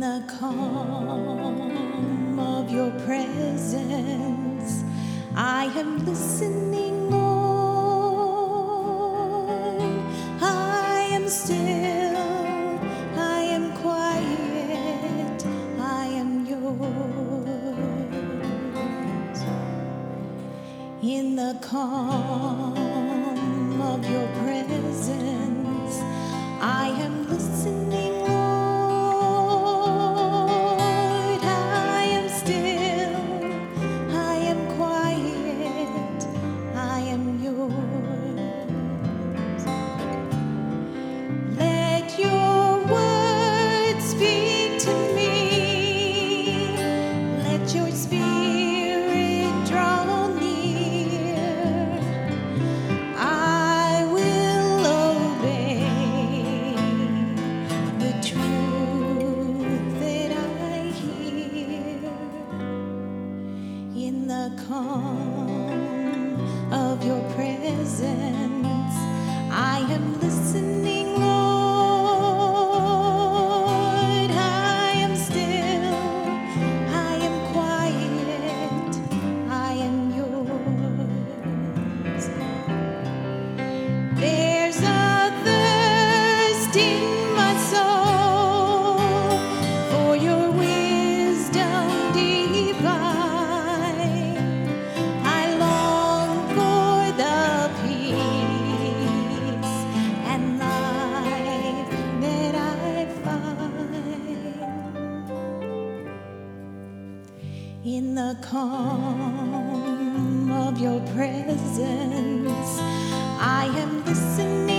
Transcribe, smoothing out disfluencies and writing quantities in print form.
the calm of your presence, I am listening, Lord. I am still, I am quiet, I am yours. In the calm of your presence, I am listening, Lord. I am still, I am quiet, I am yours. Let your word speak to me. Let your spirit draw near. I will obey the truth that I hear. In the calm of your presence, I am listening, Lord. I am still, I am quiet, I am yours. There's a thirst in my soul for your wisdom divine. I long for the peace and life that I find. In the calm of your presence, I am listening.